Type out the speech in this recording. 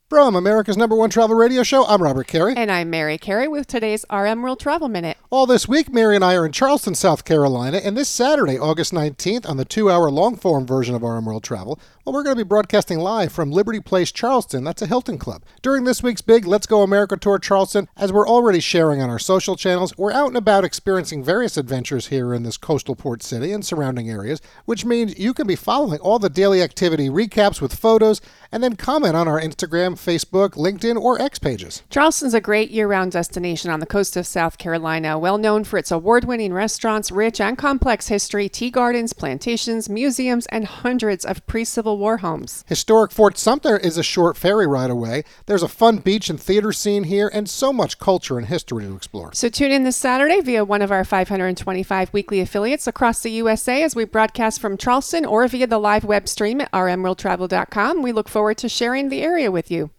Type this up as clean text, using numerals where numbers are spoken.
From America's #1 travel radio show, I'm Robert Carey. And I'm Mary Carey with today's RM World Travel Minute. All this week, Mary and I are in Charleston, South Carolina, and this Saturday, August 19th, on the 2-hour long-form version of RM World Travel, we're going to be broadcasting live from Liberty Place, Charleston. That's a Hilton Club. During this week's big Let's Go America Tour Charleston, as we're already sharing on our social channels, we're out and about experiencing various adventures here in this coastal port city and surrounding areas, which means you can be following all the daily activity recaps with photos and then comment on our Instagram, Facebook, LinkedIn, or X pages. Charleston's a great year-round destination on the coast of South Carolina, well known for its award-winning restaurants, rich and complex history, tea gardens, plantations, museums, and hundreds of pre-Civil War homes. Historic Fort Sumter is a short ferry ride away. There's a fun beach and theater scene here, and so much culture and history to explore. So tune in this Saturday via one of our 525 weekly affiliates across the USA as we broadcast from Charleston or via the live web stream at rmworldtravel.com. We look forward to sharing the area with you.